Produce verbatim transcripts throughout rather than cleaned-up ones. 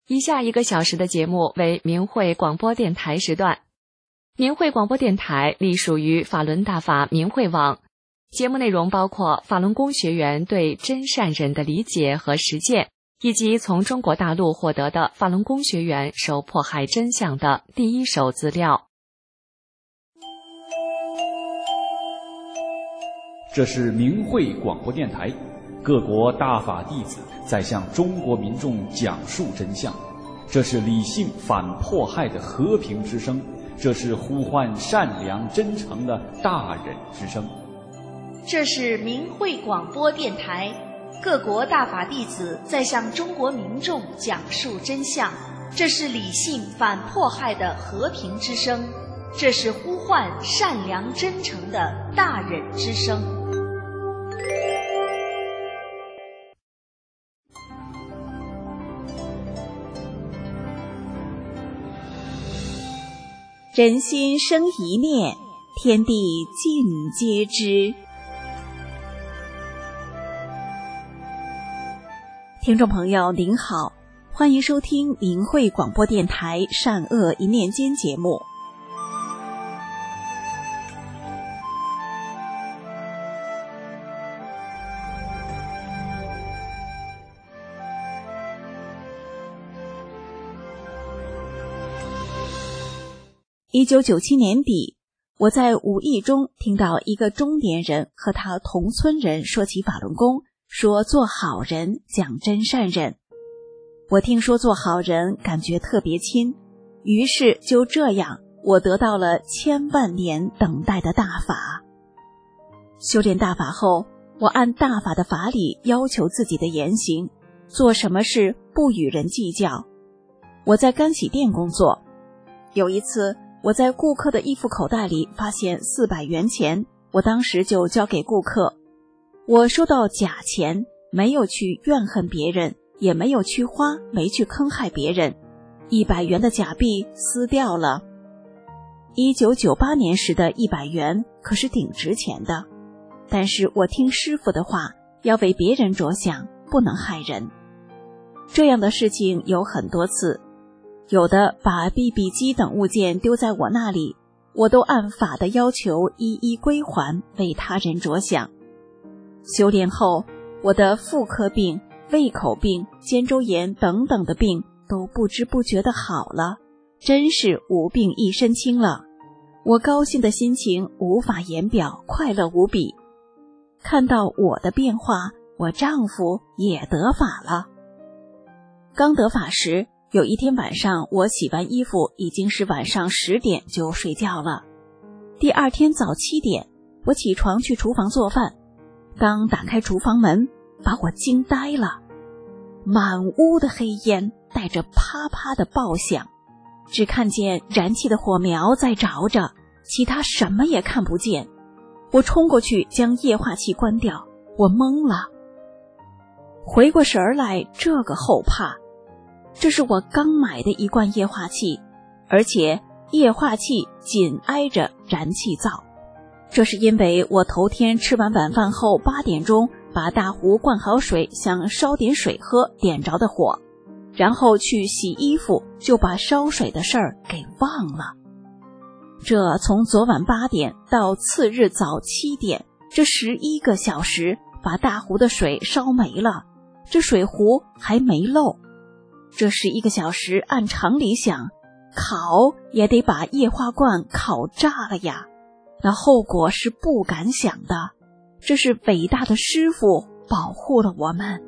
以下一个小时的节目为明慧广播电台时段。明慧广播电台隶属于法轮大法明慧网，节目内容包括法轮功学员对真善忍的理解和实践，以及从中国大陆获得的法轮功学员受迫害真相的第一手资料。 这是明慧广播电台，各国大法弟子在向中国民众讲述真相，这是理性反迫害的和平之声，这是呼唤善良真诚的大忍之声。 这是明慧广播电台，各国大法弟子在向中国民众讲述真相，这是理性反迫害的和平之声，这是呼唤善良真诚的大忍之声。 人心生一念，天地尽皆知。听众朋友您好，欢迎收听明慧广播电台善恶一念间节目。一九九七年底，我在无意中听到一个中年人和他同村人说起法轮功，说做好人讲真善忍。我听说做好人感觉特别亲，于是就这样我得到了千万年等待的大法。修炼大法后，我按大法的法理要求自己的言行，做什么事不与人计较。我在干洗店工作，有一次我在顾客的衣服口袋里发现四百元钱，我当时就交给顾客。我收到假钱，没有去怨恨别人，也没有去花，没去坑害别人。一百元的假币撕掉了。一九九八年时的一百元可是挺值钱的，但是我听师父的话，要为别人着想，不能害人。这样的事情有很多次。有的把 B B 机等物件丢在我那里，我都按法的要求一一归还，为他人着想。修炼后，我的妇科病、胃口病、肩周炎等等的病都不知不觉的好了，真是无病一身轻了。我高兴的心情无法言表，快乐无比。看到我的变化，我丈夫也得法了。刚得法时，有一天晚上，我洗完衣服已经是晚上十点就睡觉了。第二天早七点，我起床去厨房做饭，刚打开厨房门，把我惊呆了。满屋的黑烟带着啪啪的爆响，只看见燃气的火苗在着着，其他什么也看不见。我冲过去将液化气关掉，我懵了。回过神儿来，这个后怕。这是我刚买的一罐液化气，而且液化气紧挨着燃气灶。这是因为我头天吃完晚饭后八点钟把大壶灌好水，想烧点水喝，点着的火，然后去洗衣服，就把烧水的事儿给忘了。这从昨晚八点到次日早七点，这十一个小时把大壶的水烧没了，这水壶还没漏。这十一个小时按常理想，烤也得把液化罐烤炸了呀，那后果是不敢想的。这是伟大的师父保护了我们。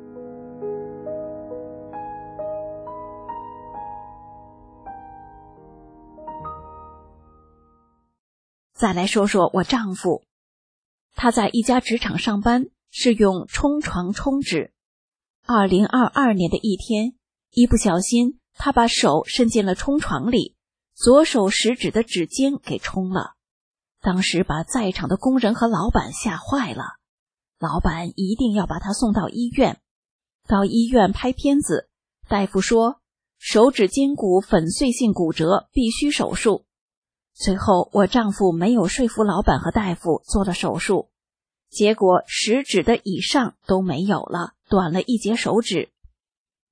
再来说说我丈夫，他在一家职场上班，是用冲床冲纸。二零二二年的一天，一不小心他把手伸进了冲床里，左手食指的指尖给冲了。当时把在场的工人和老板吓坏了，老板一定要把他送到医院。到医院拍片子，大夫说手指尖骨粉碎性骨折，必须手术。随后我丈夫没有说服老板和大夫，做了手术，结果食指的以上都没有了，短了一截手指。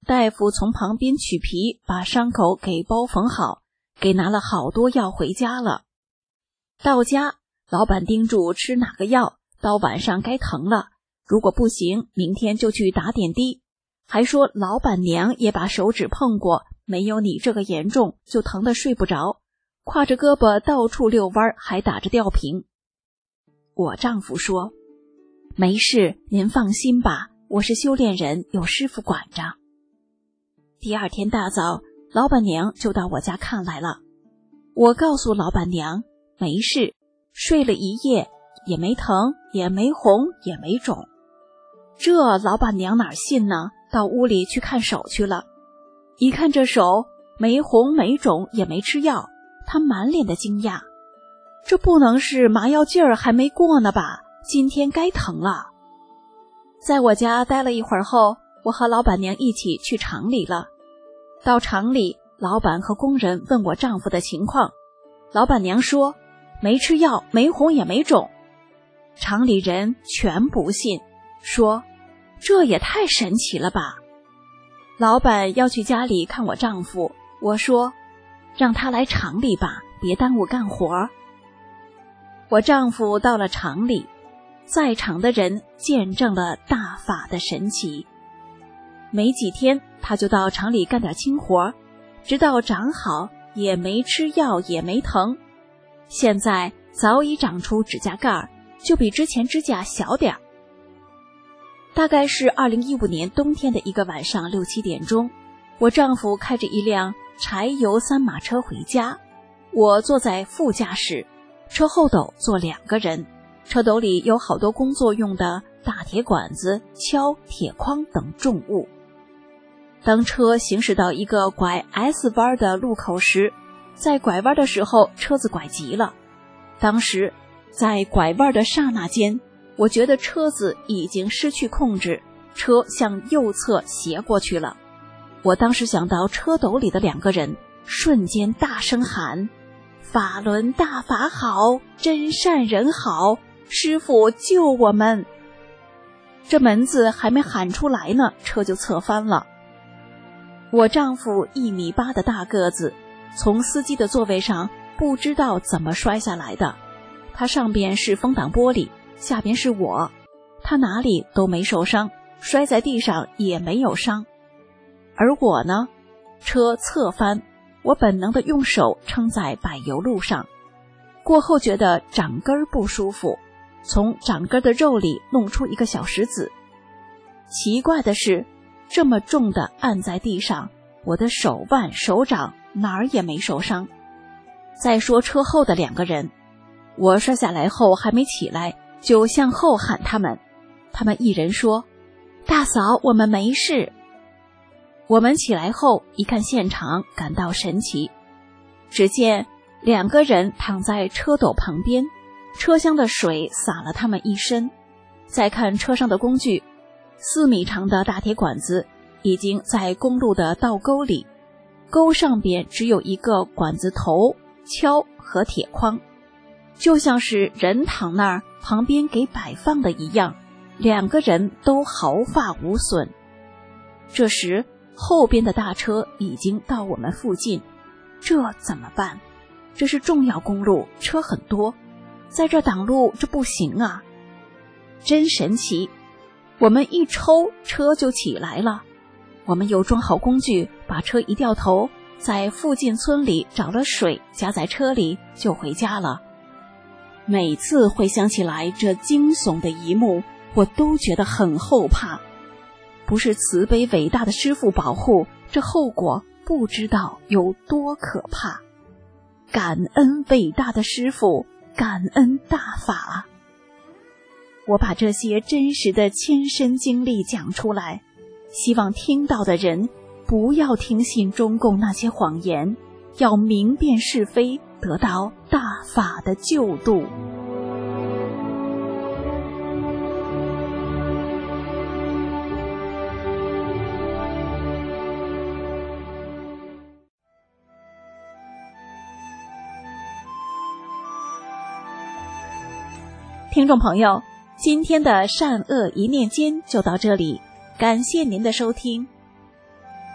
大夫从旁边取皮，把伤口给包缝好，给拿了好多药回家了。到家，老板叮嘱吃哪个药，到晚上该疼了，如果不行，明天就去打点滴。还说老板娘也把手指碰过，没有你这个严重，就疼得睡不着，挎着胳膊到处遛弯，还打着吊瓶。我丈夫说，没事，您放心吧，我是修炼人，有师傅管着。第二天大早，老板娘就到我家看来了。我告诉老板娘，没事，睡了一夜，也没疼，也没红，也没肿。这老板娘哪信呢？到屋里去看手去了。一看这手，没红没肿，也没吃药，她满脸的惊讶。这不能是麻药劲儿还没过呢吧？今天该疼了。在我家待了一会儿后，我和老板娘一起去厂里了。到厂里，老板和工人问我丈夫的情况，老板娘说，没吃药，没红也没肿。厂里人全不信，说这也太神奇了吧。老板要去家里看我丈夫，我说让他来厂里吧，别耽误干活。我丈夫到了厂里，在场的人见证了大法的神奇。没几天，他就到厂里干点轻活，直到长好，也没吃药，也没疼。现在早已长出指甲盖，就比之前指甲小点儿。大概是二零一五年冬天的一个晚上六七点钟，我丈夫开着一辆柴油三马车回家，我坐在副驾驶，车后斗坐两个人，车斗里有好多工作用的大铁管子、锹、铁筐等重物。当车行驶到一个拐 S 弯的路口时，在拐弯的时候车子拐急了。当时在拐弯的刹那间，我觉得车子已经失去控制，车向右侧斜过去了。我当时想到车斗里的两个人，瞬间大声喊，法轮大法好，真善人好，师父救我们。这门字还没喊出来呢，车就侧翻了。我丈夫一米八的大个子，从司机的座位上不知道怎么摔下来的，他上边是风挡玻璃，下边是我，他哪里都没受伤，摔在地上也没有伤。而我呢，车侧翻，我本能的用手撑在柏油路上，过后觉得掌根不舒服，从掌根的肉里弄出一个小石子。奇怪的是，这么重的按在地上，我的手腕、手掌哪儿也没受伤。再说车后的两个人，我摔下来后还没起来，就向后喊他们，他们一人说，大嫂，我们没事。我们起来后一看现场，感到神奇。只见两个人躺在车斗旁边，车厢的水洒了他们一身。再看车上的工具，四米长的大铁管子已经在公路的道沟里，沟上边只有一个管子头、锹和铁筐，就像是人躺那儿旁边给摆放的一样，两个人都毫发无损。这时后边的大车已经到我们附近，这怎么办？这是重要公路，车很多，在这挡路这不行啊！真神奇，我们一抽车就起来了。我们又装好工具，把车一掉头，在附近村里找了水加在车里就回家了。每次回想起来这惊悚的一幕，我都觉得很后怕。不是慈悲伟大的师父保护，这后果不知道有多可怕。感恩伟大的师父，感恩大法。我把这些真实的亲身经历讲出来，希望听到的人不要听信中共那些谎言，要明辨是非，得到大法的救度。听众朋友，今天的善恶一念间就到这里，感谢您的收听。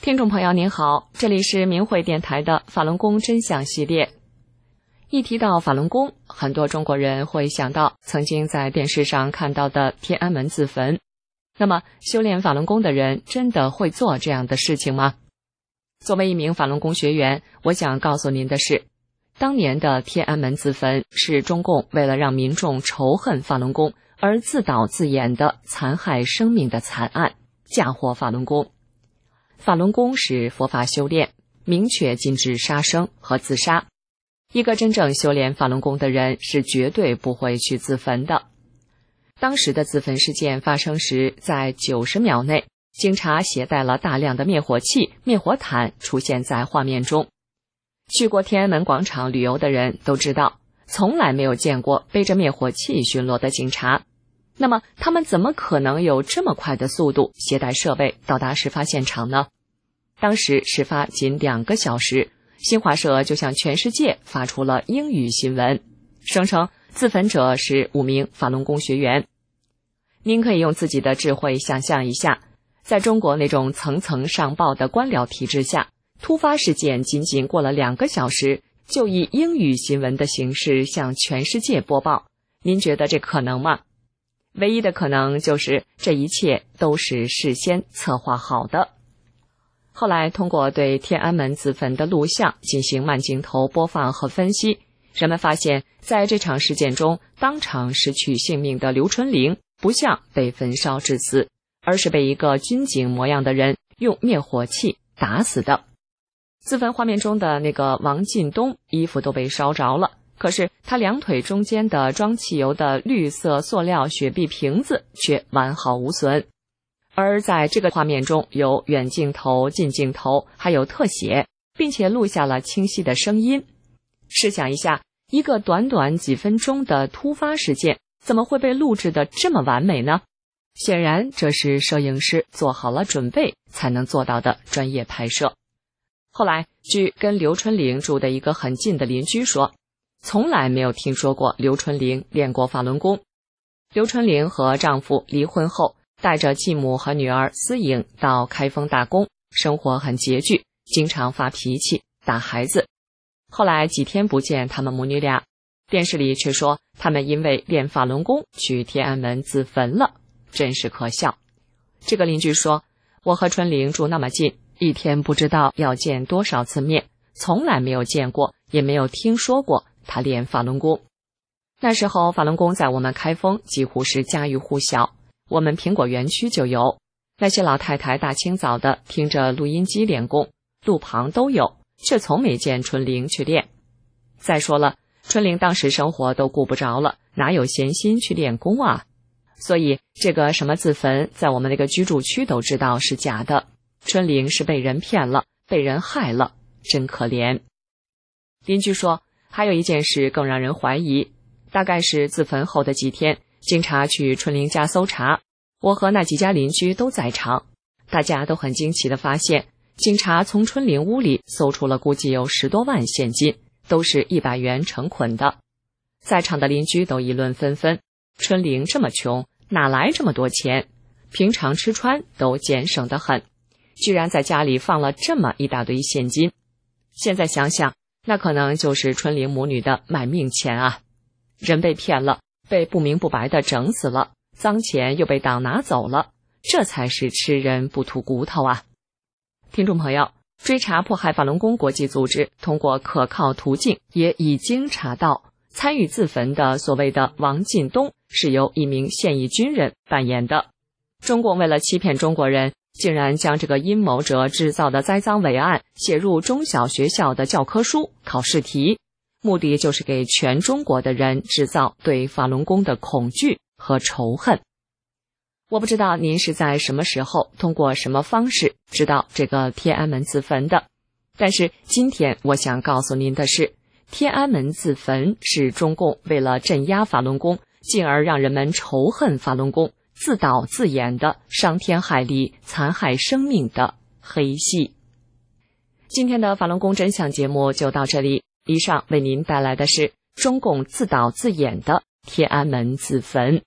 听众朋友您好，这里是明慧电台的法轮功真相系列。一提到法轮功，很多中国人会想到曾经在电视上看到的天安门自焚。那么修炼法轮功的人真的会做这样的事情吗？作为一名法轮功学员，我想告诉您的是，当年的天安门自焚是中共为了让民众仇恨法轮功而自导自演的残害生命的惨案，嫁祸法轮功。法轮功是佛法修炼，明确禁止杀生和自杀。一个真正修炼法轮功的人是绝对不会去自焚的。当时的自焚事件发生时，在九十秒内，警察携带了大量的灭火器、灭火毯出现在画面中。去过天安门广场旅游的人都知道，从来没有见过背着灭火器巡逻的警察。那么他们怎么可能有这么快的速度携带设备到达事发现场呢？当时事发仅两个小时，新华社就向全世界发出了英语新闻，声称自焚者是五名法轮功学员。您可以用自己的智慧想象一下，在中国那种层层上报的官僚体制下，突发事件仅仅过了两个小时，就以英语新闻的形式向全世界播报，您觉得这可能吗？唯一的可能就是这一切都是事先策划好的。后来通过对天安门自焚的录像进行慢镜头播放和分析，人们发现在这场事件中，当场失去性命的刘春玲不像被焚烧致死，而是被一个军警模样的人用灭火器打死的。自焚画面中的那个王进东衣服都被烧着了，可是他两腿中间的装汽油的绿色塑料雪碧瓶子却完好无损。而在这个画面中有远镜头、近镜头，还有特写，并且录下了清晰的声音。试想一下，一个短短几分钟的突发事件，怎么会被录制得这么完美呢？显然这是摄影师做好了准备才能做到的专业拍摄。后来据跟刘春玲住的一个很近的邻居说，从来没有听说过刘春玲练过法轮功。刘春玲和丈夫离婚后，带着继母和女儿思颖到开封打工，生活很拮据，经常发脾气打孩子。后来几天不见他们母女俩，电视里却说他们因为练法轮功去天安门自焚了，真是可笑。这个邻居说，我和春玲住那么近，一天不知道要见多少次面，从来没有见过，也没有听说过他练法轮功。那时候法轮功在我们开封几乎是家喻户晓，我们苹果园区就有，那些老太太大清早的听着录音机练功，路旁都有，却从没见春玲去练。再说了，春玲当时生活都顾不着了，哪有闲心去练功啊？所以这个什么自焚，在我们那个居住区都知道是假的。春玲是被人骗了，被人害了，真可怜。邻居说，还有一件事更让人怀疑，大概是自焚后的几天，警察去春玲家搜查，我和那几家邻居都在场，大家都很惊奇地发现，警察从春玲屋里搜出了估计有十多万现金，都是一百元成捆的。在场的邻居都议论纷纷，春玲这么穷，哪来这么多钱？平常吃穿都俭省得很，居然在家里放了这么一大堆现金。现在想想，那可能就是春玲母女的卖命钱啊！人被骗了，被不明不白的整死了，脏钱又被党拿走了，这才是吃人不吐骨头啊！听众朋友，追查迫害法轮功国际组织通过可靠途径也已经查到，参与自焚的所谓的王进东是由一名现役军人扮演的。中共为了欺骗中国人，竟然将这个阴谋者制造的栽赃伪案写入中小学校的教科书、考试题，目的就是给全中国的人制造对法轮功的恐惧和仇恨。我不知道您是在什么时候通过什么方式知道这个天安门自焚的，但是今天我想告诉您的是，天安门自焚是中共为了镇压法轮功，进而让人们仇恨法轮功，自导自演的伤天害理、残害生命的黑戏。今天的法轮功真相节目就到这里，以上为您带来的是中共自导自演的天安门自焚。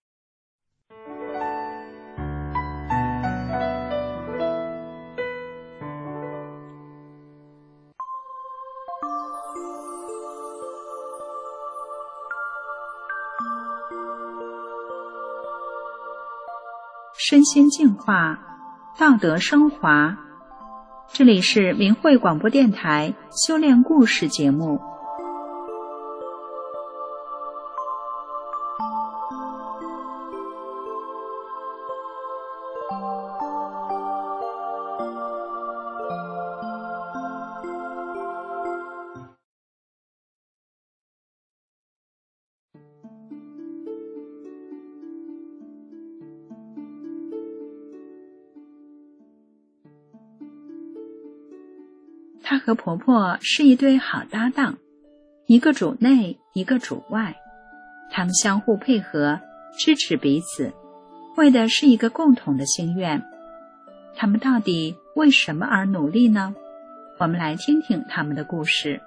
身心净化，道德升华。这里是明慧广播电台修炼故事节目。她和婆婆是一对好搭档，一个主内，一个主外，她们相互配合，支持彼此，为的是一个共同的心愿。她们到底为什么而努力呢？我们来听听她们的故事。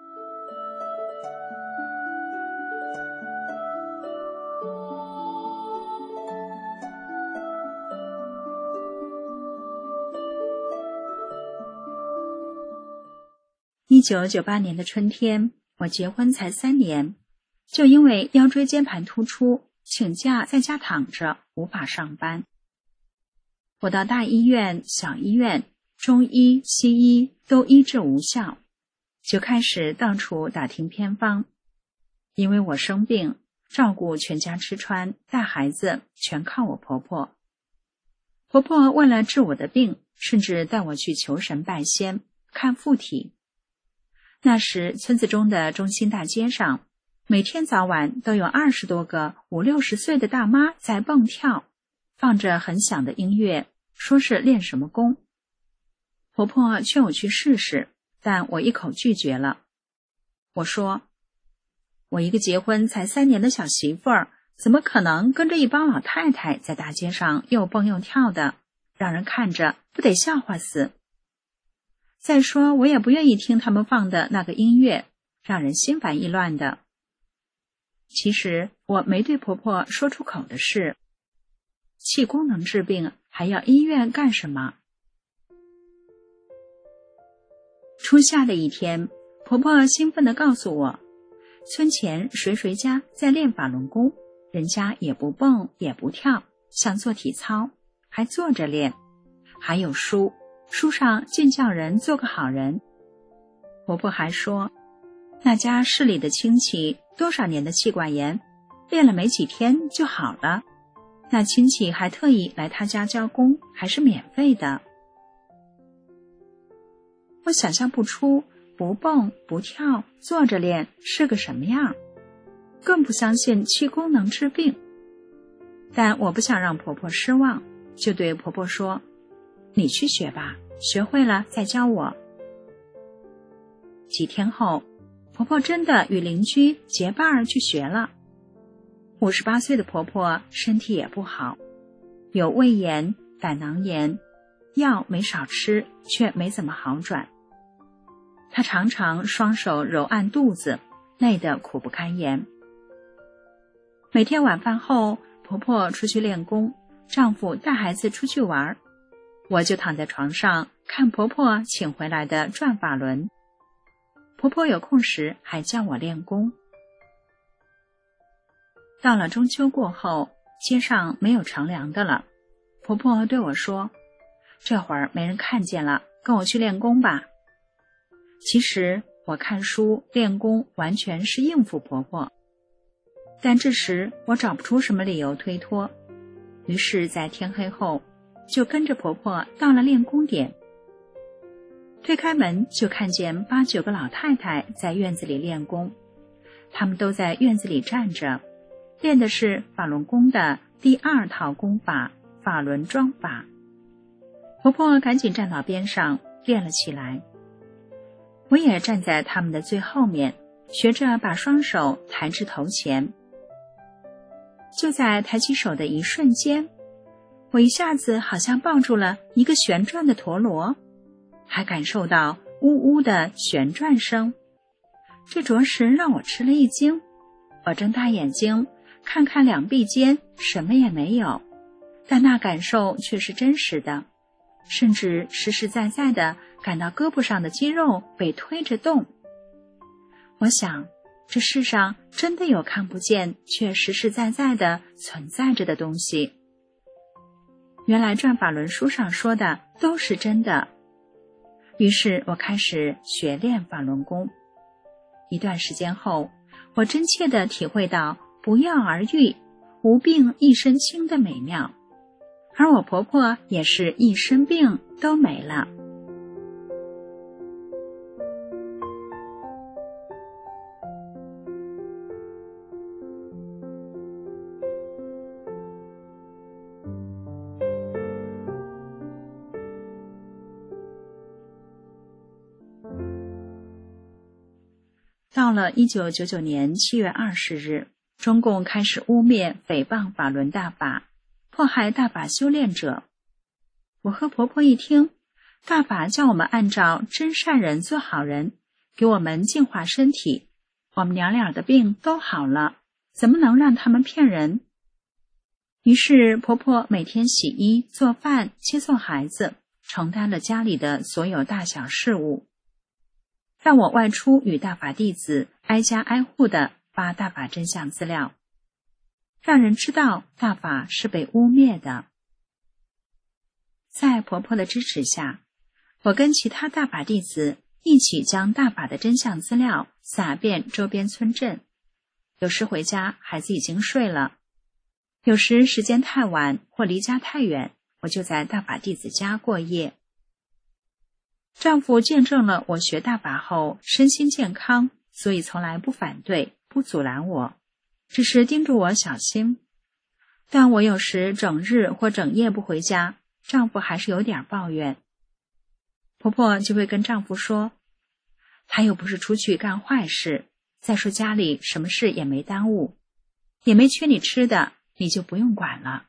一九九八年的春天，我结婚才三年，就因为腰椎间盘突出，请假在家躺着，无法上班。我到大医院、小医院、中医、西医都医治无效，就开始到处打听偏方。因为我生病，照顾全家吃穿，带孩子全靠我婆婆。婆婆为了治我的病，甚至带我去求神拜仙，看附体。那时村子中的中心大街上，每天早晚都有二十多个五六十岁的大妈在蹦跳，放着很响的音乐，说是练什么功。婆婆劝我去试试，但我一口拒绝了。我说，我一个结婚才三年的小媳妇儿，怎么可能跟着一帮老太太在大街上又蹦又跳的，让人看着不得笑话死。再说我也不愿意听他们放的那个音乐，让人心烦意乱的。其实我没对婆婆说出口的是，气功能治病，还要医院干什么？初夏的一天，婆婆兴奋地告诉我，村前谁谁家在练法轮功，人家也不蹦也不跳，像做体操，还坐着练，还有书，书上尽叫人做个好人。婆婆还说，那家市里的亲戚多少年的气管炎，练了没几天就好了，那亲戚还特意来他家教功，还是免费的。我想象不出不蹦不跳坐着练是个什么样，更不相信气功能治病。但我不想让婆婆失望，就对婆婆说，你去学吧，学会了再教我。几天后，婆婆真的与邻居结伴儿去学了。五十八岁的婆婆身体也不好，有胃炎、胆囊炎，药没少吃，却没怎么好转。她常常双手揉按肚子，累得苦不堪言。每天晚饭后，婆婆出去练功，丈夫带孩子出去玩，我就躺在床上看婆婆请回来的转法轮。婆婆有空时还叫我练功。到了中秋过后，街上没有乘凉的了，婆婆对我说，这会儿没人看见了，跟我去练功吧。其实我看书练功完全是应付婆婆，但这时我找不出什么理由推脱，于是在天黑后就跟着婆婆到了练功点。推开门就看见八九个老太太在院子里练功，她们都在院子里站着，练的是法轮功的第二套功法法轮桩法。婆婆赶紧站到边上练了起来，我也站在他们的最后面，学着把双手抬至头前。就在抬起手的一瞬间，我一下子好像抱住了一个旋转的陀螺，还感受到呜呜的旋转声，这着实让我吃了一惊。我睁大眼睛看看两臂间什么也没有，但那感受却是真实的，甚至实实在在的感到胳膊上的肌肉被推着动。我想，这世上真的有看不见却实实在在的存在着的东西。 原来转法轮书上说的都是真的。于是我开始学练法轮功。一段时间后，我真切地体会到不药而愈，无病一身轻的美妙。而我婆婆也是一身病都没了。到了一九九九年七月二十日，中共开始污蔑诽谤法轮大法，迫害大法修炼者。我和婆婆一听，大法叫我们按照真善人做好人，给我们净化身体，我们娘俩的病都好了，怎么能让他们骗人？于是婆婆每天洗衣、做饭、接送孩子，承担了家里的所有大小事务，让我外出与大法弟子挨家挨户地发大法真相资料，让人知道大法是被污蔑的。在婆婆的支持下，我跟其他大法弟子一起将大法的真相资料撒遍周边村镇。有时回家，孩子已经睡了；有时时间太晚或离家太远，我就在大法弟子家过夜。丈夫见证了我学大法后身心健康，所以从来不反对，不阻拦我，只是叮嘱我小心。但我有时整日或整夜不回家，丈夫还是有点抱怨。婆婆就会跟丈夫说，他又不是出去干坏事，再说家里什么事也没耽误，也没缺你吃的，你就不用管了。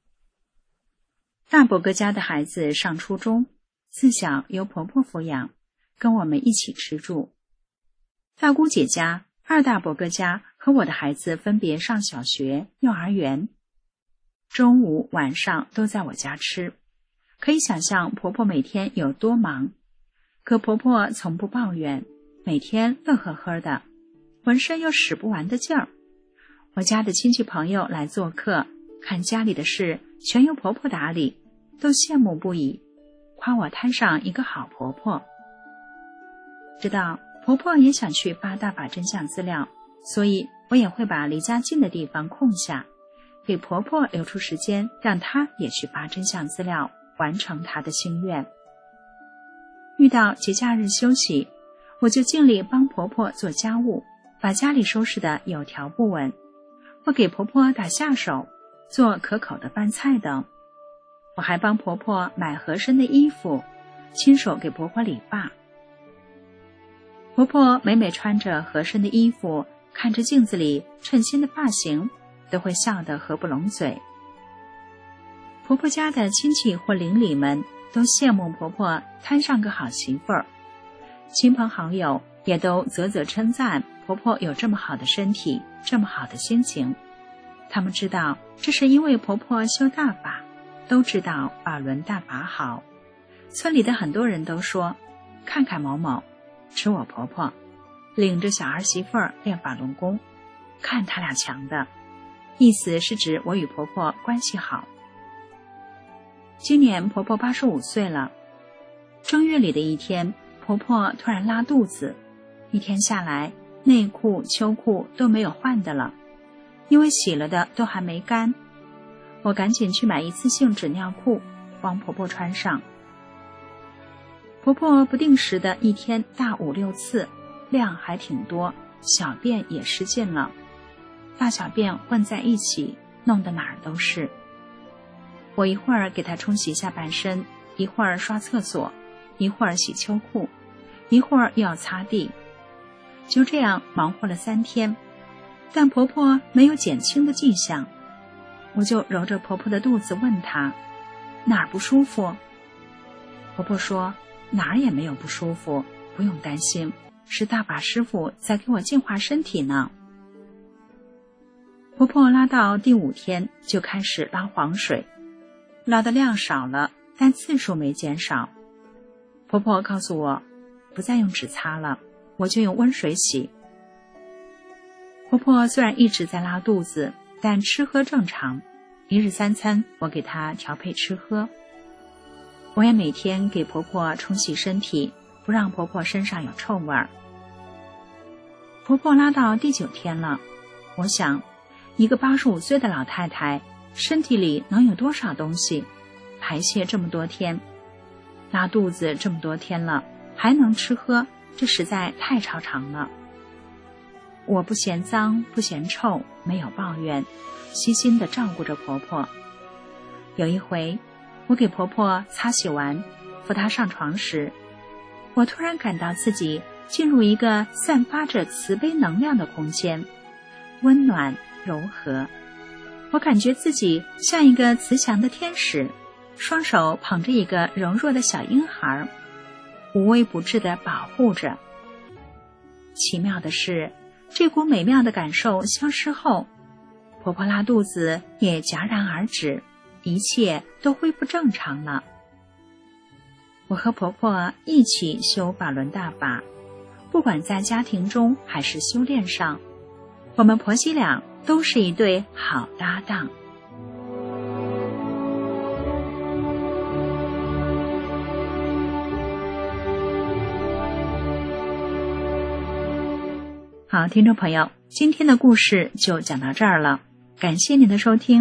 大伯哥家的孩子上初中，自小由婆婆抚养，跟我们一起吃住。大姑姐家、二大伯哥家和我的孩子分别上小学、幼儿园，中午、晚上都在我家吃。可以想象婆婆每天有多忙，可婆婆从不抱怨，每天乐呵呵的，浑身有使不完的劲儿。我家的亲戚朋友来做客，看家里的事全由婆婆打理，都羡慕不已，夸我摊上一个好婆婆。知道婆婆也想去发大法真相资料，所以我也会把离家近的地方空下，给婆婆留出时间，让她也去发真相资料，完成她的心愿。遇到节假日休息，我就尽力帮婆婆做家务，把家里收拾得有条不紊，或给婆婆打下手，做可口的饭菜等。我还帮婆婆买合身的衣服，亲手给婆婆理发。婆婆每每穿着合身的衣服，看着镜子里称心的发型，都会笑得合不拢嘴。婆婆家的亲戚或邻里们都羡慕婆婆摊上个好媳妇儿，亲朋好友也都啧啧称赞婆婆有这么好的身体，这么好的心情。他们知道这是因为婆婆修大法，都知道法轮大法好。村里的很多人都说，看看某某，吃我婆婆，领着小儿媳妇儿练法轮功，看他俩强的，意思是指我与婆婆关系好。今年婆婆八十五岁了，正月里的一天，婆婆突然拉肚子，一天下来，内裤、秋裤都没有换的了，因为洗了的都还没干。我赶紧去买一次性纸尿裤，帮婆婆穿上。婆婆不定时的一天大五六次，量还挺多，小便也失禁了，大小便混在一起，弄得哪儿都是。我一会儿给她冲洗下半身，一会儿刷厕所，一会儿洗秋裤，一会儿又要擦地，就这样忙活了三天，但婆婆没有减轻的迹象。我就揉着婆婆的肚子问她，哪儿不舒服？婆婆说，哪儿也没有不舒服，不用担心，是大法师父在给我净化身体呢。婆婆拉到第五天就开始拉黄水，拉的量少了，但次数没减少。婆婆告诉我，不再用纸擦了，我就用温水洗。婆婆虽然一直在拉肚子，但吃喝正常， 一日三餐我给她调配吃喝。我也每天给婆婆冲洗身体，不让婆婆身上有臭味儿。婆婆拉到第九天了，我想，一个八十五岁的老太太，身体里能有多少东西？排泄这么多天，拉肚子这么多天了，还能吃喝，这实在太超常了。我不嫌脏，不嫌臭，没有抱怨，悉心地照顾着婆婆。有一回，我给婆婆擦洗完，扶她上床时，我突然感到自己进入一个散发着慈悲能量的空间，温暖柔和。我感觉自己像一个慈祥的天使，双手捧着一个柔弱的小婴孩，无微不至地保护着。奇妙的是，这股美妙的感受消失后，婆婆拉肚子也戛然而止，一切都恢复正常了。我和婆婆一起修法轮大法，不管在家庭中还是修炼上，我们婆媳俩都是一对好搭档。好，听众朋友，今天的故事就讲到这儿了，感谢您的收听。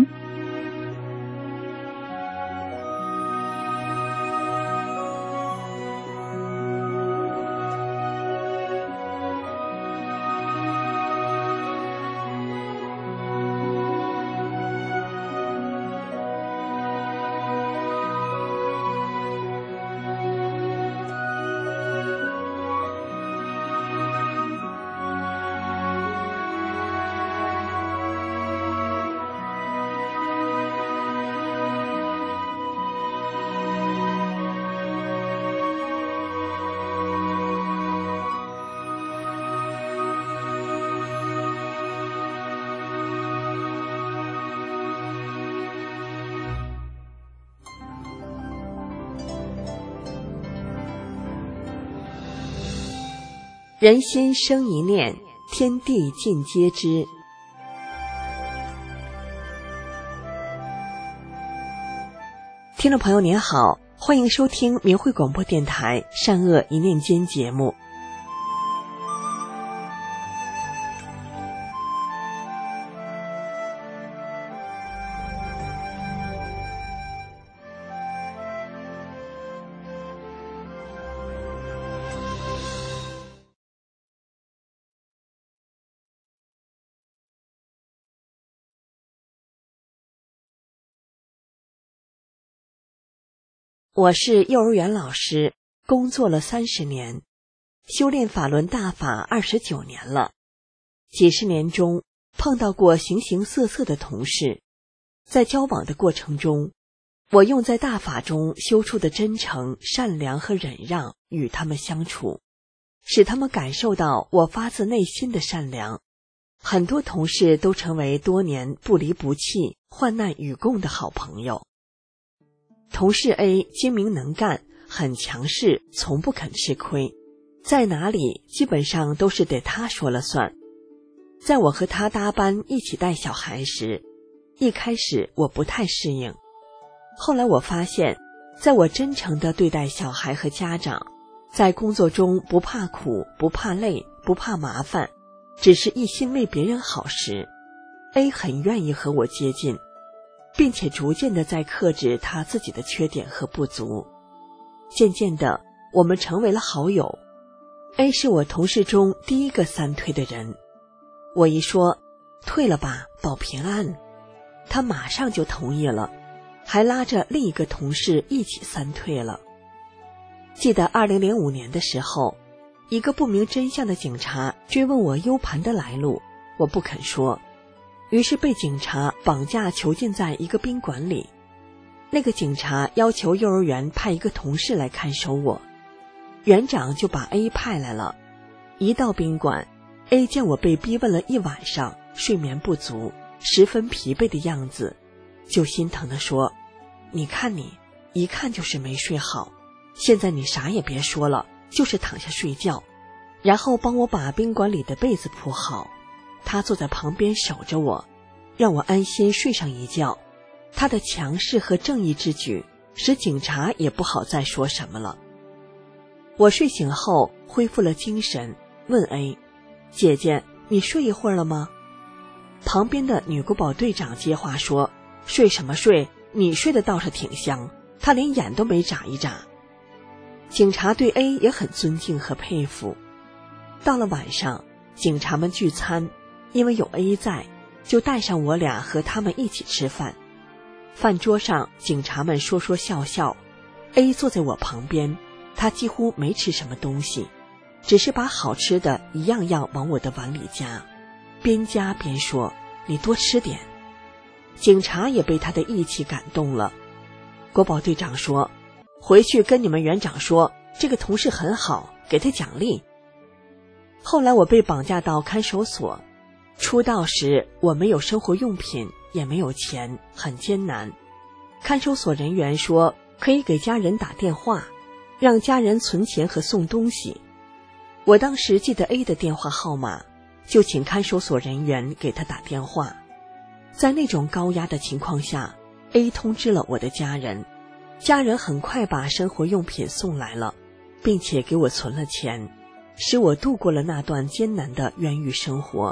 人心生一念，天地尽皆知。听众朋友您好，欢迎收听明慧广播电台善恶一念间节目。我是幼儿园老师，工作了三十年，修炼法轮大法二十九年了。几十年中碰到过形形色色的同事，在交往的过程中，我用在大法中修出的真诚、善良和忍让与他们相处，使他们感受到我发自内心的善良。很多同事都成为多年不离不弃、患难与共的好朋友。同事 A 精明能干，很强势，从不肯吃亏，在哪里基本上都是得他说了算。在我和他搭班一起带小孩时，一开始我不太适应，后来我发现，在我真诚地对待小孩和家长，在工作中不怕苦，不怕累，不怕麻烦，只是一心为别人好时， A 很愿意和我接近，并且逐渐地在克制他自己的缺点和不足。渐渐的，我们成为了好友。A 是我同事中第一个三退的人，我一说退了吧，保平安，他马上就同意了，还拉着另一个同事一起三退了。记得二零零五年的时候，一个不明真相的警察追问我 U 盘的来路，我不肯说，于是被警察绑架囚禁在一个宾馆里。那个警察要求幼儿园派一个同事来看守我，园长就把 A 派来了。一到宾馆， A 见我被逼问了一晚上，睡眠不足，十分疲惫的样子，就心疼地说，你看你一看就是没睡好，现在你啥也别说了，就是躺下睡觉，然后帮我把宾馆里的被子铺好。他坐在旁边守着我，让我安心睡上一觉。 他的强势和正义之举使警察也不好再说什么了。我睡醒后恢复了精神，问 A： 姐姐，你睡一会儿了吗？旁边的女国保队长接话说：睡什么睡，你睡得倒是挺香，他连眼都没眨一眨。警察对 A 也很尊敬和佩服。到了晚上，警察们聚餐，因为有 A 在，就带上我俩和他们一起吃饭。饭桌上，警察们说说笑笑， A 坐在我旁边，他几乎没吃什么东西，只是把好吃的一样样往我的碗里夹，边夹边说：你多吃点。警察也被他的义气感动了。国保队长说：回去跟你们园长说，这个同事很好，给他奖励。后来我被绑架到看守所，出道时我没有生活用品，也没有钱，很艰难。看守所人员说可以给家人打电话，让家人存钱和送东西。我当时记得 A 的电话号码，就请看守所人员给他打电话。在那种高压的情况下， A 通知了我的家人，家人很快把生活用品送来了，并且给我存了钱，使我度过了那段艰难的冤狱生活。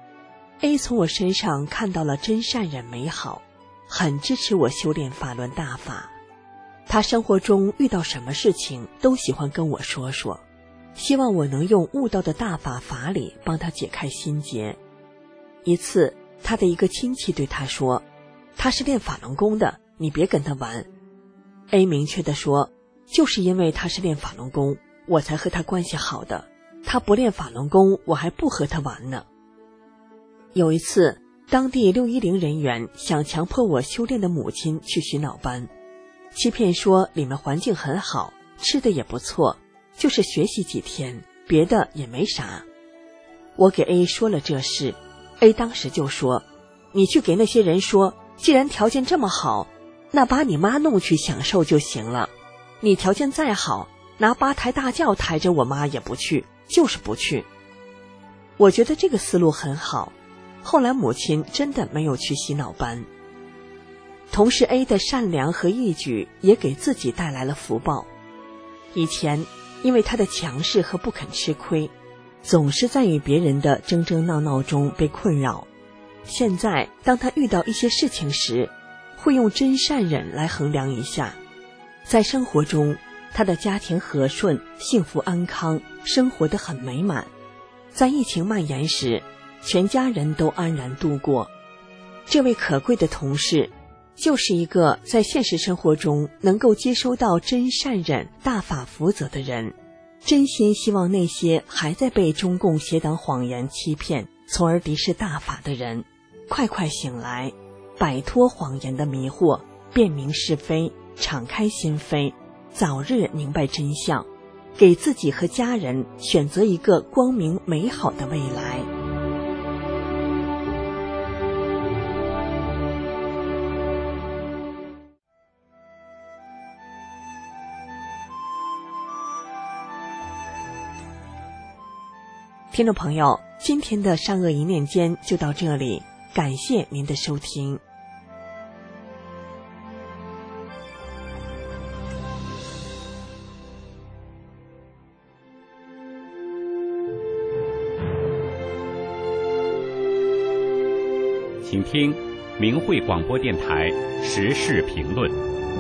A 从我身上看到了真善忍美好，很支持我修炼法轮大法。他生活中遇到什么事情都喜欢跟我说说，希望我能用悟道的大法法理帮他解开心结。一次，他的一个亲戚对他说：他是练法轮功的，你别跟他玩。 A 明确地说：就是因为他是练法轮功，我才和他关系好的，他不练法轮功，我还不和他玩呢。有一次，当地六一零人员想强迫我修炼的母亲去洗脑班，欺骗说里面环境很好，吃的也不错，就是学习几天，别的也没啥。我给 A 说了这事， A 当时就说：你去给那些人说，既然条件这么好，那把你妈弄去享受就行了，你条件再好，拿八抬大轿抬着我妈也不去，就是不去。我觉得这个思路很好，后来母亲真的没有去洗脑班。同事 A 的善良和义举也给自己带来了福报。以前因为他的强势和不肯吃亏，总是在与别人的争争闹闹中被困扰。现在当他遇到一些事情时，会用真善忍来衡量一下。在生活中，他的家庭和顺，幸福安康，生活得很美满。在疫情蔓延时，全家人都安然度过。这位可贵的同事就是一个在现实生活中能够接收到真善忍大法福泽的人。真心希望那些还在被中共邪党谎言欺骗，从而敌视大法的人快快醒来，摆脱谎言的迷惑，辨明是非，敞开心扉，早日明白真相，给自己和家人选择一个光明美好的未来。听众朋友，今天的善恶一念间就到这里，感谢您的收听。 请听明慧广播电台时事评论。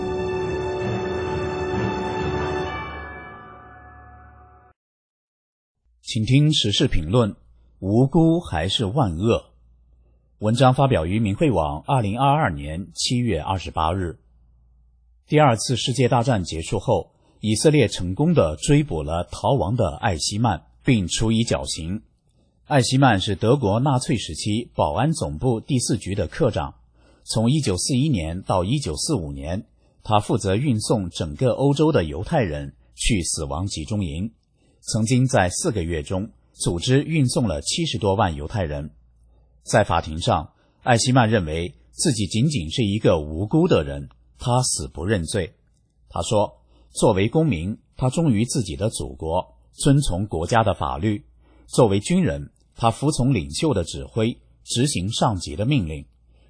请听时事评论：无辜还是万恶？文章发表于明慧网二零二二年七月二十八日。第二次世界大战结束后，以色列成功地追捕了逃亡的艾希曼，并处以绞刑。艾希曼是德国纳粹时期保安总部第四局的科长，从一九四一年到一九四五年，他负责运送整个欧洲的犹太人去死亡集中营，曾经在四个月中组织运送了七十多万犹太人。在法庭上，艾希曼认为自己仅仅是一个无辜的人，他死不认罪。他说，作为公民，他忠于自己的祖国，遵从国家的法律；作为军人，他服从领袖的指挥，执行上级的命令。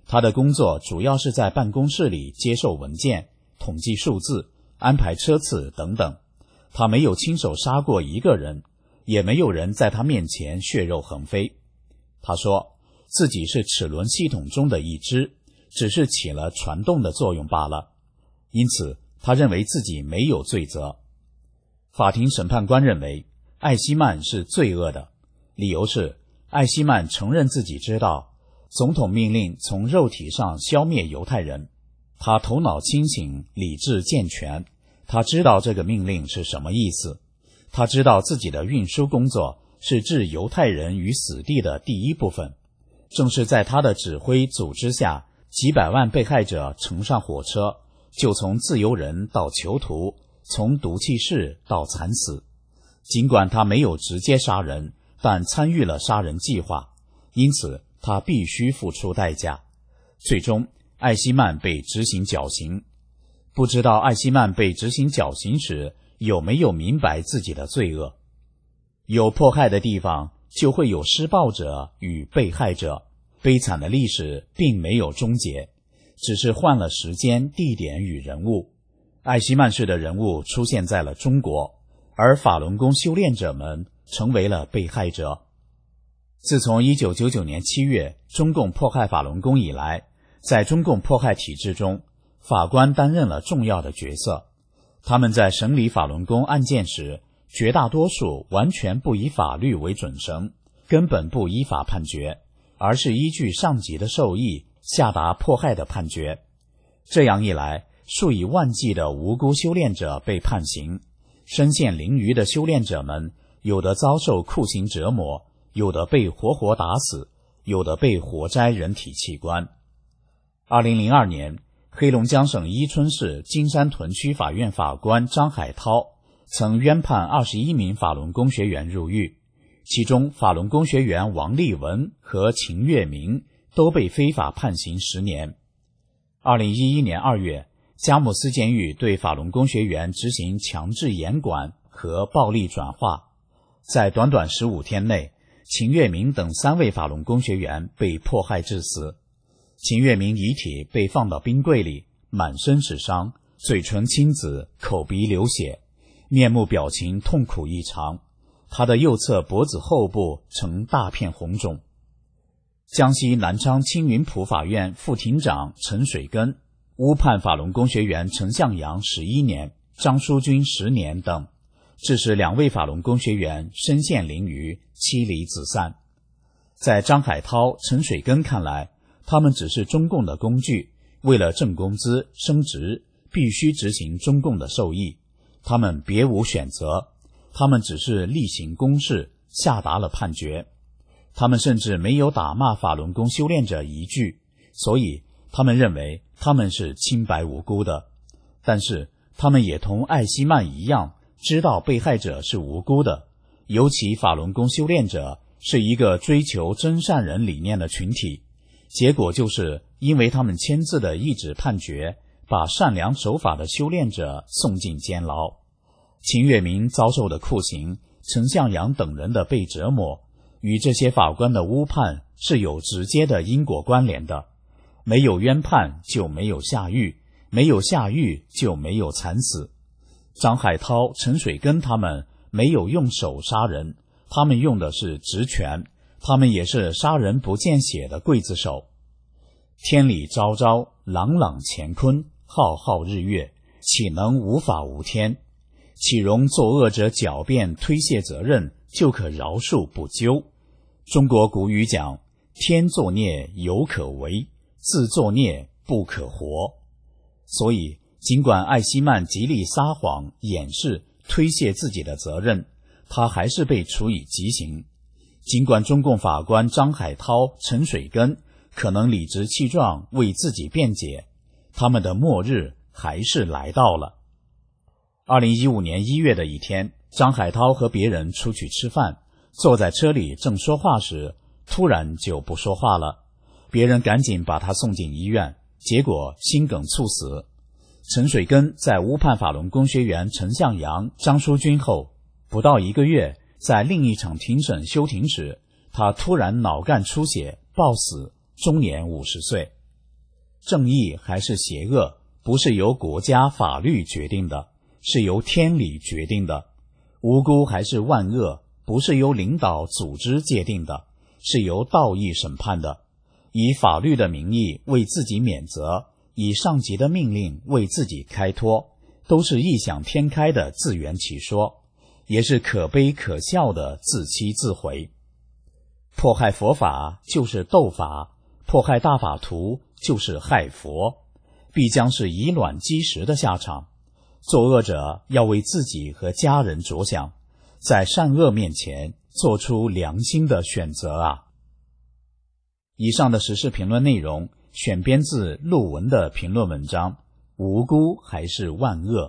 他的工作主要是在办公室里接受文件、统计数字、安排车次等等。他没有亲手杀过一个人，也没有人在他面前血肉横飞。他说自己是齿轮系统中的一支，只是起了传动的作用罢了，因此他认为自己没有罪责。法庭审判官认为艾希曼是罪恶的，理由是艾希曼承认自己知道总统命令从肉体上消灭犹太人，他头脑清醒，理智健全，他知道这个命令是什么意思，他知道自己的运输工作是置犹太人于死地的第一部分。正是在他的指挥组织下，几百万被害者乘上火车，就从自由人到囚徒，从毒气室到惨死。尽管他没有直接杀人，但参与了杀人计划，因此他必须付出代价。最终艾希曼被执行绞刑。不知道艾希曼被执行绞刑时有没有明白自己的罪恶。有迫害的地方就会有施暴者与被害者，悲惨的历史并没有终结，只是换了时间、地点与人物。艾希曼式的人物出现在了中国，而法轮功修炼者们成为了被害者。自从一九九九年七月中共迫害法轮功以来，在中共迫害体制中，法官担任了重要的角色。他们在审理法轮功案件时，绝大多数完全不以法律为准绳，根本不依法判决，而是依据上级的授意下达迫害的判决。这样一来，数以万计的无辜修炼者被判刑，身陷囹圄的修炼者们，有的遭受酷刑折磨，有的被活活打死，有的被活摘人体器官。二零零二年，黑龙江省伊春市金山屯区法院法官张海涛曾冤判二十一名法轮功学员入狱，其中法轮功学员王立文和秦月明都被非法判刑十年。二零一一年二月，佳木斯监狱对法轮功学员执行强制严管和暴力转化，在短短十五天内，秦月明等三位法轮功学员被迫害致死。秦月明遗体被放到冰柜里，满身是伤，嘴唇青紫，口鼻流血，面目表情痛苦异常，他的右侧脖子后部呈大片红肿。江西南昌青云浦法院副庭长陈水根诬判法轮功学员陈向阳十一年、张书军十年等，致使两位法轮功学员身陷囹圄，妻离子散。在张海涛、陈水根看来，他们只是中共的工具，为了挣工资、升职，必须执行中共的授意，他们别无选择，他们只是例行公事，下达了判决。他们甚至没有打骂法轮功修炼者一句，所以他们认为他们是清白无辜的。但是他们也同艾希曼一样，知道被害者是无辜的，尤其法轮功修炼者是一个追求真善人理念的群体，结果就是因为他们签字的一纸判决，把善良守法的修炼者送进监牢。秦月明遭受的酷刑，陈向阳等人的被折磨，与这些法官的诬判是有直接的因果关联的。没有冤判就没有下狱，没有下狱就没有惨死。张海涛、陈水根他们没有用手杀人，他们用的是职权，他们也是杀人不见血的刽子手。天理昭昭，朗朗乾坤，浩浩日月，岂能无法无天？岂容作恶者狡辩推卸责任，就可饶恕不究？中国古语讲，天作孽犹可为，自作孽不可活。所以尽管艾希曼极力撒谎、掩饰、推卸自己的责任，他还是被处以极刑。尽管中共法官张海涛、陈水根可能理直气壮为自己辩解，他们的末日还是来到了。二零一五年一月的一天，张海涛和别人出去吃饭，坐在车里正说话时，突然就不说话了。别人赶紧把他送进医院，结果心梗猝死。陈水根在诬判法轮功学员陈向阳、张书军后，不到一个月，在另一场庭审休庭时，他突然脑干出血暴死，终年五十岁。 正义还是邪恶，不是由国家法律决定的，是由天理决定的。无辜还是万恶，不是由领导组织界定的，是由道义审判的。以法律的名义为自己免责，以上级的命令为自己开脱，都是异想天开的自圆其说，也是可悲可笑的自欺自毁。迫害佛法就是斗法，迫害大法图就是害佛，必将是以卵击石的下场。作恶者要为自己和家人着想，在善恶面前做出良心的选择啊！以上的时事评论内容选编自陆文的评论文章《无辜还是万恶》。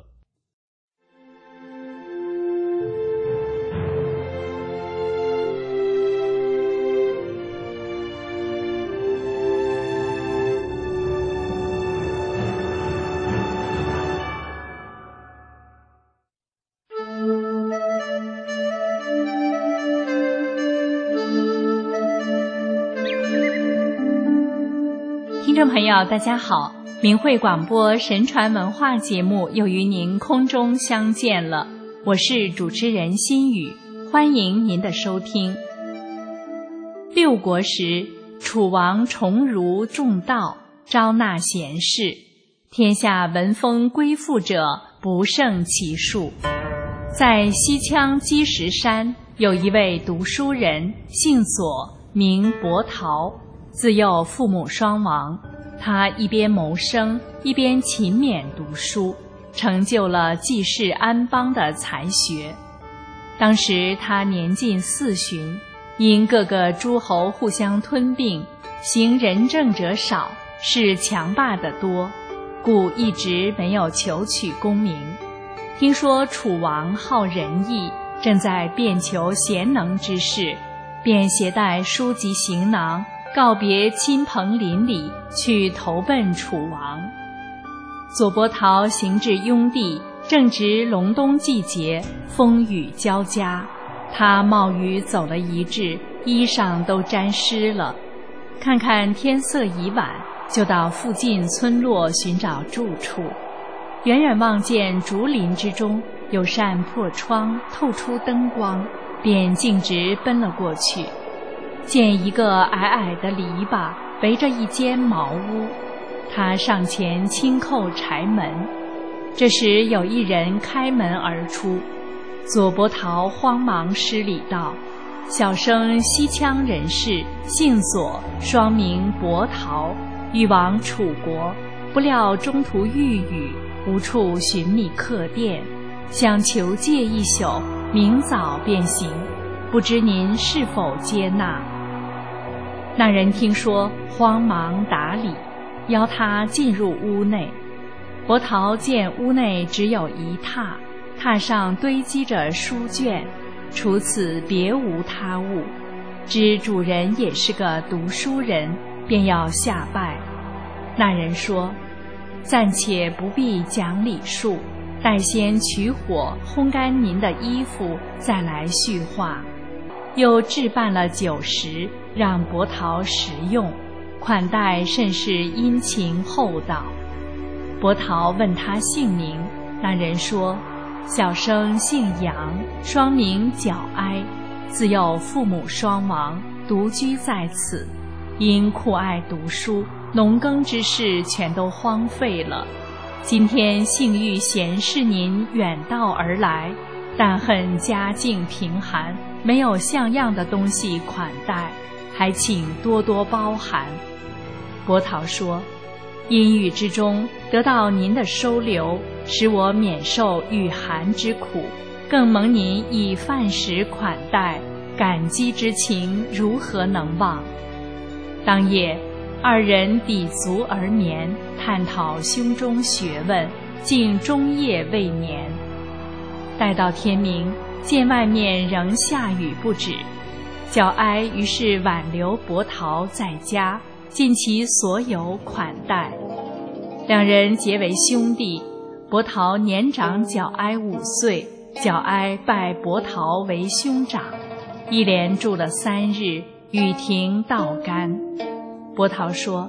听众朋友大家好，明慧广播神传文化节目又与您空中相见了，我是主持人心雨，欢迎您的收听。六国时，楚王崇儒重道，招纳贤士，天下闻风归附者不胜其数。在西羌积石山有一位读书人，姓左，名伯陶，自幼父母双亡，他一边谋生，一边勤勉读书，成就了济世安邦的才学。当时他年近四旬，因各个诸侯互相吞并，行仁政者少，是强霸的多，故一直没有求取功名。听说楚王好仁义，正在遍求贤能之士，便携带书籍行囊，告别亲朋邻里，去投奔楚王。左伯陶行至雍地，正值隆冬季节，风雨交加，他冒雨走了一阵，衣裳都沾湿了。看看天色已晚，就到附近村落寻找住处。远远望见竹林之中有扇破窗，透出灯光，便径直奔了过去。见一个矮矮的篱笆围着一间茅屋，他上前轻叩柴门。这时有一人开门而出，左伯陶慌忙施礼道：“小生西羌人士，姓左，双名伯陶，欲往楚国，不料中途遇雨，无处寻觅客店，想求借一宿，明早便行，不知您是否接纳？”那人听说，慌忙打礼，邀他进入屋内。伯陶见屋内只有一榻，榻上堆积着书卷，除此别无他物。知主人也是个读书人，便要下拜。那人说：“暂且不必讲礼数，待先取火烘干您的衣服，再来叙话。”又置办了酒食，让伯陶食用，款待甚是殷勤厚道。伯陶问他姓名，那人说：“小生姓杨，双名皎哀，自幼父母双亡，独居在此，因酷爱读书，农耕之事全都荒废了。今天幸遇贤士您远道而来，但恨家境贫寒，没有像样的东西款待，还请多多包涵。”伯陶说：“阴雨之中得到您的收留，使我免受御寒之苦，更蒙您以饭食款待，感激之情如何能忘？”当夜，二人抵足而眠，探讨胸中学问，竟终夜未眠。待到天明，见外面仍下雨不止，皎哀于是挽留伯陶在家，尽其所有款待。两人结为兄弟，伯陶年长皎哀五岁，皎哀拜伯陶为兄长。一连住了三日，雨停道干。伯陶说：“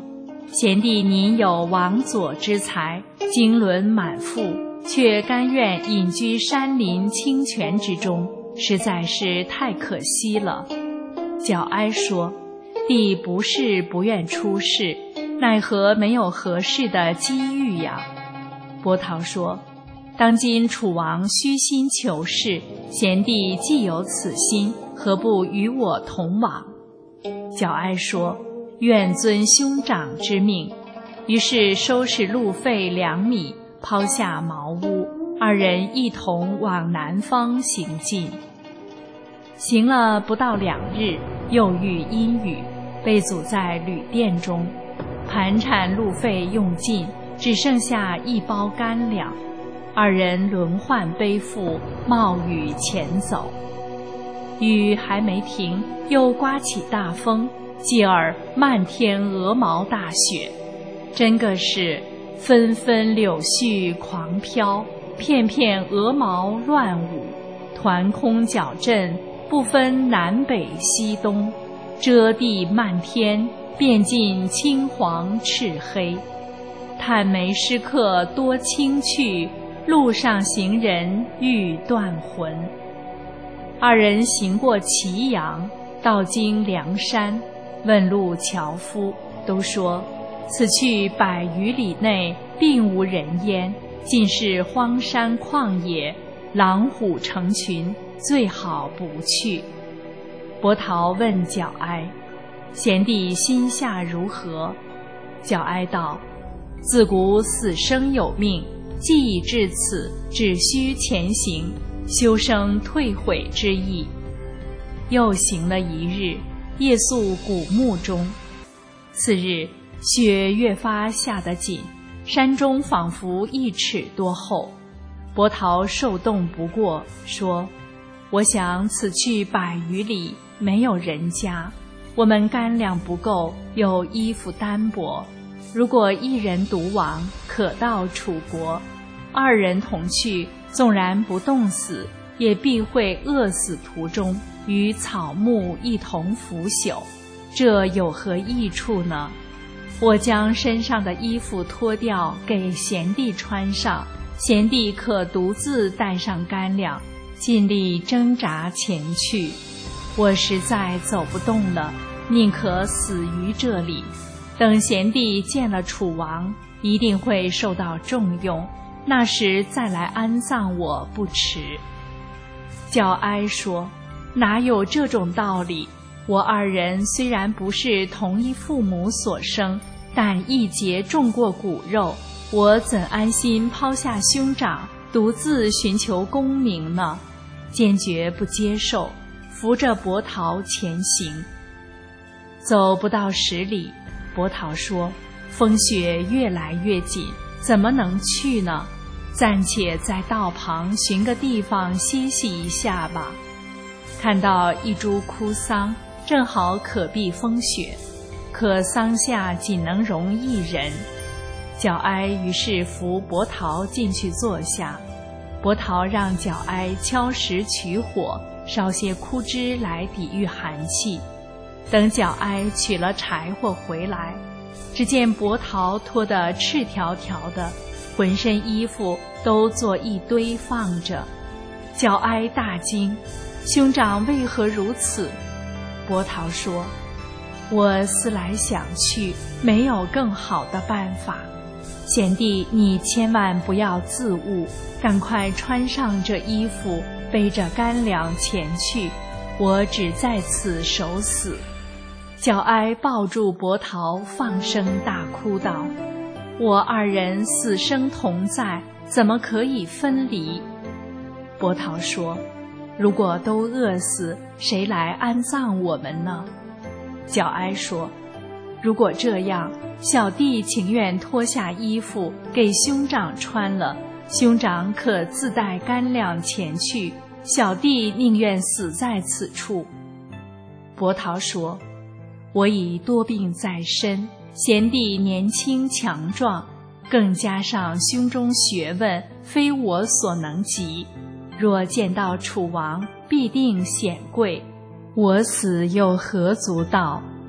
贤弟您有王佐之才，经纶满腹，却甘愿隐居山林清泉之中，实在是太可惜了。角哀说，弟不是不愿出仕，奈何没有合适的机遇呀。伯桃说，当今楚王虚心求是，贤弟既有此心，何不与我同往？角哀说，愿遵兄长之命。于是收拾路费两米，抛下茅屋，二人一同往南方行进。行了不到两日，又遇阴雨，被阻在旅店中，盘缠路费用尽，只剩下一包干粮。二人轮换背负，冒雨前走。雨还没停，又刮起大风，继而漫天鹅毛大雪，真个是纷纷柳絮狂飘，片片鹅毛乱舞，团空搅阵，不分南北西东，遮地漫天，遍尽青黄赤黑。探梅诗客多轻去，路上行人欲断魂。二人行过祁阳，到经梁山，问路樵夫，都说此去百余里内并无人烟，尽是荒山旷野，狼虎成群，最好不去。伯桃问角哀，贤弟心下如何？角哀道，自古死生有命，既已至此，只需前行，休生退悔之意。又行了一日，夜宿古墓中。次日雪越发下得紧，山中仿佛一尺多厚。伯桃受冻不过，说，我想此去百余里，没有人家，我们干粮不够，又衣服单薄，如果一人独往，可到楚国，二人同去，纵然不冻死，也必会饿死途中，与草木一同腐朽，这有何益处呢？我将身上的衣服脱掉，给贤弟穿上，贤弟可独自带上干粮，尽力挣扎前去。我实在走不动了，宁可死于这里。等贤弟见了楚王，一定会受到重用，那时再来安葬我不迟。角哀说，哪有这种道理？我二人虽然不是同一父母所生，但一节种过骨肉，我怎安心抛下兄长，独自寻求功名呢？坚决不接受，扶着伯桃前行。走不到十里，伯桃说，风雪越来越紧，怎么能去呢？暂且在道旁寻个地方歇息一下吧。看到一株枯桑，正好可避风雪，可桑下仅能容一人。角哀于是扶伯桃进去坐下，伯桃让角哀敲石取火，烧些枯枝来抵御寒气。等角哀取了柴火回来，只见伯桃脱得赤条条的，浑身衣服都做一堆放着。角哀大惊，兄长为何如此？伯桃说，我思来想去，没有更好的办法。贤弟你千万不要自误，赶快穿上这衣服，背着干粮前去，我只在此守死。角哀抱住伯桃，放声大哭道，我二人死生同在，怎么可以分离？伯桃说，如果都饿死，谁来安葬我们呢？角哀说，如果这样，小弟情愿脱下衣服给兄长穿了，兄长可自带干粮前去，小弟宁愿死在此处。伯桃说，我已多病在身，贤弟年轻强壮，更加上胸中学问非我所能及，若见到楚王，必定显贵，我死又何足道？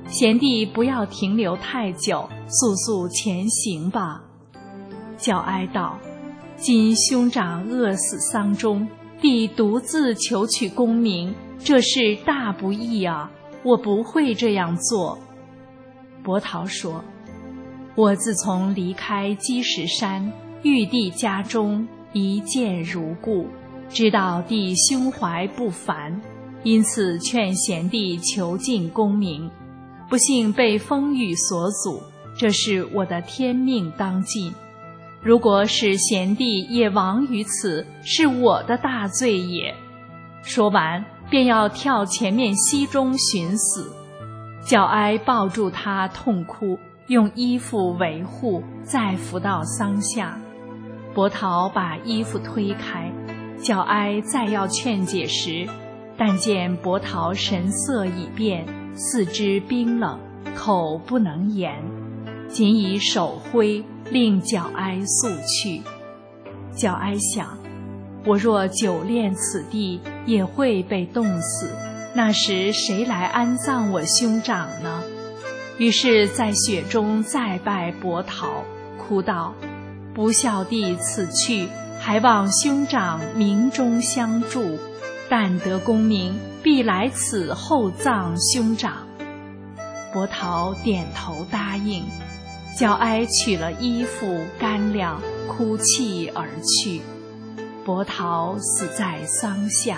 贤弟不要停留太久，速速前行吧。角哀道：今兄长饿死丧中，弟独自求取功名，这是大不义啊，我不会这样做。伯桃说：我自从离开积石山，玉帝家中一见如故，知道弟胸怀不凡，因此劝贤弟求进功名，不幸被风雨所阻，这是我的天命当尽。如果使贤弟也亡于此，是我的大罪也。说完便要跳前面溪中寻死。角哀抱住他痛哭，用衣服维护，再扶到桑下。伯桃把衣服推开，角哀再要劝解时，但见伯桃神色已变，四肢冰冷，口不能言，仅以手挥令角哀速去。角哀想，我若久恋此地，也会被冻死，那时谁来安葬我兄长呢？于是在雪中再拜伯桃，哭道：不孝弟此去，还望兄长冥中相助，但得功名，必来此厚葬兄长。伯桃点头答应。角哀取了衣服干粮，哭泣而去。伯桃死在桑下。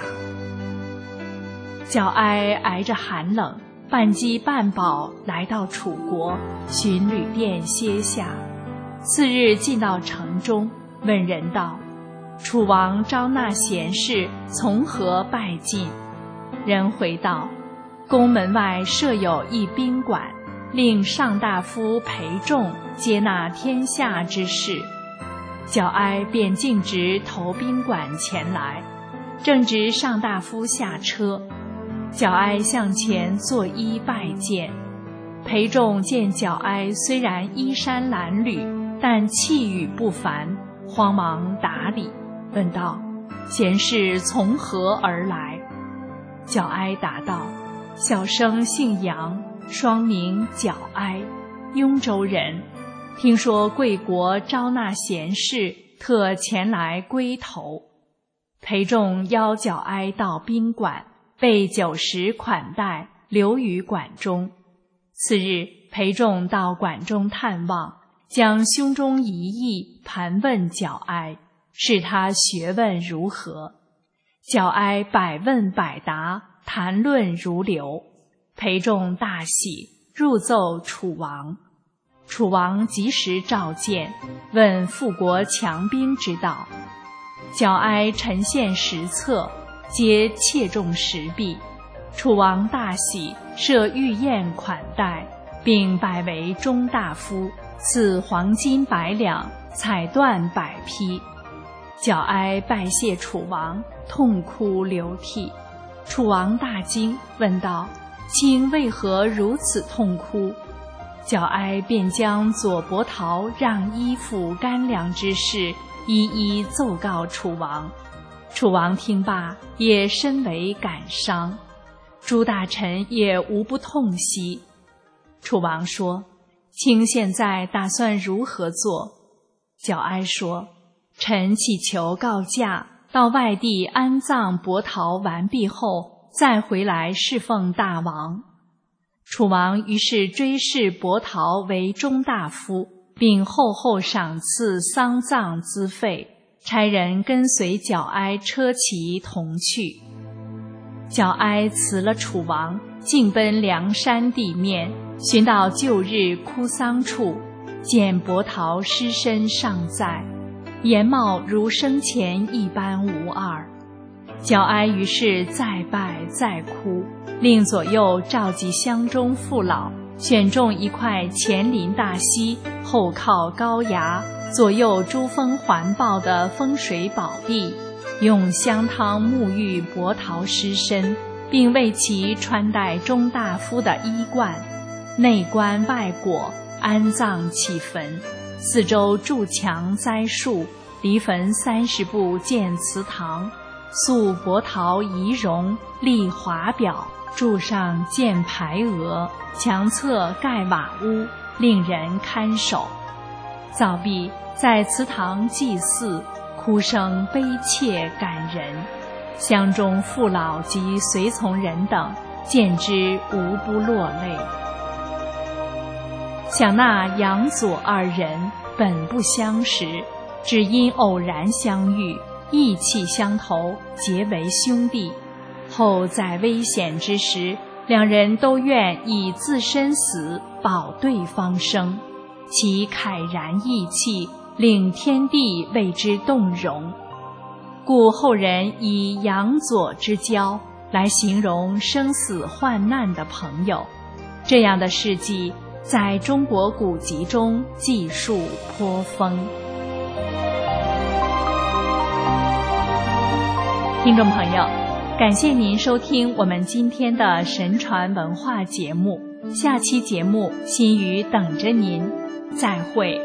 角哀挨着寒冷，半饥半饱来到楚国，寻旅店歇下。次日进到城中，问人道：楚王招纳贤士，从何拜进？人回道：宫门外设有一宾馆，令上大夫裴仲接纳天下之事。角哀便径直投宾馆前来，正值上大夫下车，角哀向前作揖拜见。裴仲见角哀虽然衣衫褴褛，但气宇不凡，慌忙答礼，问道：贤士从何而来？角哀答道：小生姓杨，双名角哀，雍州人，听说贵国招纳贤士，特前来归投。裴仲邀角哀到宾馆，备酒食款待，留于馆中。次日，裴仲到馆中探望，将胸中疑义盘问角哀，试他学问如何。角哀百问百答，谈论如流。裴仲大喜，入奏楚王。楚王及时召见，问复国强兵之道。角哀陈献十策，皆切中时弊。楚王大喜，设御宴款待，并拜为中大夫，赐黄金百两，彩缎百匹。角哀拜谢楚王，痛哭流涕。楚王大惊，问道：卿为何如此痛哭？角哀便将左伯桃让衣服干粮之事一一奏告楚王。楚王听罢，也深为感伤，诸大臣也无不痛惜。楚王说：卿现在打算如何做？角哀说：臣祈求告假，到外地安葬伯桃完毕后，再回来侍奉大王。楚王于是追谥伯桃为中大夫，并厚厚赏赐丧葬资费，差人跟随角哀车骑同去。角哀辞了楚王，径奔梁山地面，寻到旧日哭丧处，见伯桃尸身尚在，颜貌如生前一般无二。角哀于是再拜再哭，令左右召集乡中父老，选中一块前临大溪，后靠高崖，左右珠峰环抱的风水宝地，用香汤沐浴伯桃尸身，并为其穿戴中大夫的衣冠，内棺外椁，安葬其坟。四周筑墙栽树，离坟三十步建祠堂， 塑柏陶仪容，立华表，柱上建牌额，墙侧盖瓦屋，令人看守。造毕，在祠堂祭祀，哭声悲切感人，乡中父老及随从人等见之无不落泪。想那杨左二人本不相识，只因偶然相遇，意气相投，结为兄弟。后在危险之时，两人都愿以自身死保对方生，其慨然义气，令天地为之动容。故后人以杨左之交来形容生死患难的朋友。这样的事迹在中国古籍中记述颇丰。听众朋友，感谢您收听我们今天的神传文化节目，下期节目心语等着您，再会。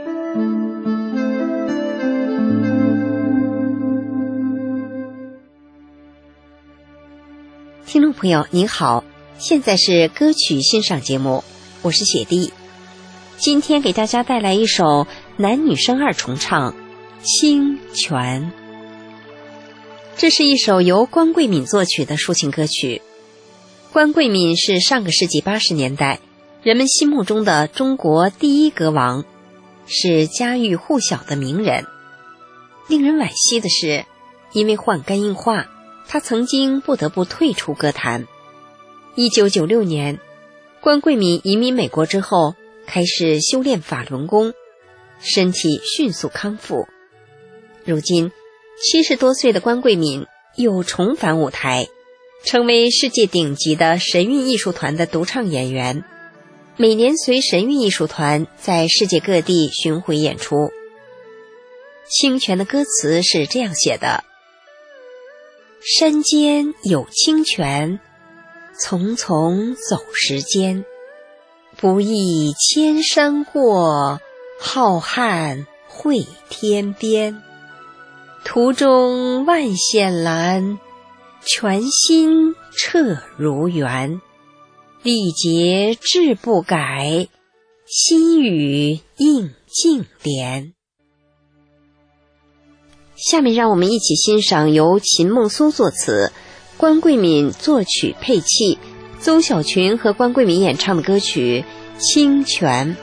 听众朋友您好，现在是歌曲欣赏节目，我是雪莉。今天给大家带来一首男女生二重唱《清泉》。这是一首由关桂敏作曲的抒情歌曲。关桂敏是上个世纪八十年代人们心目中的中国第一歌王，是家喻户晓的名人。令人惋惜的是，因为患肝硬化，他曾经不得不退出歌坛。一九九六年，关桂敏移民美国之后，开始修炼法轮功，身体迅速康复。如今七十多岁的关桂敏又重返舞台，成为世界顶级的神韵艺术团的独唱演员，每年随神韵艺术团在世界各地巡回演出。清泉的歌词是这样写的：山间有清泉，丛丛走时间，不忆千山过，浩瀚会天边。途中万险拦，泉心澈如源。历劫志不改，心语应净莲。下面让我们一起欣赏由秦梦苏作词，关桂敏作曲配器，邹小群和关桂敏演唱的歌曲《清泉》。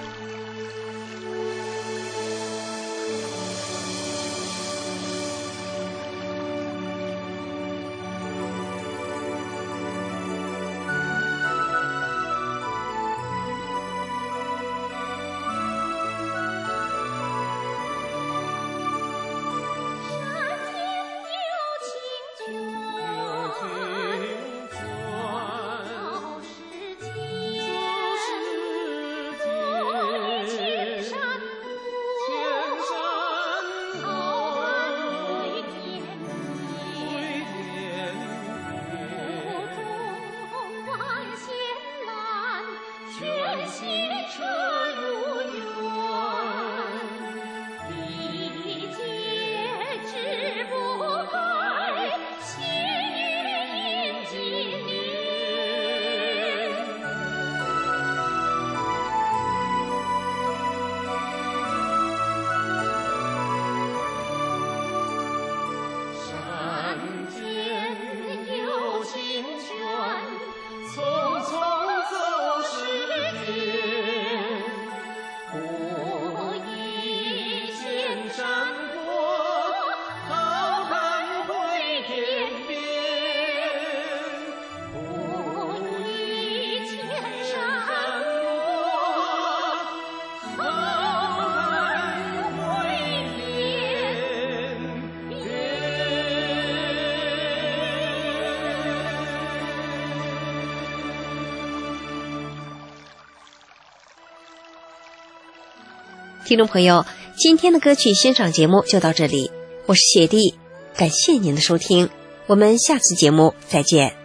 听众朋友，今天的歌曲欣赏节目就到这里，我是雪莉，感谢您的收听，我们下次节目再见。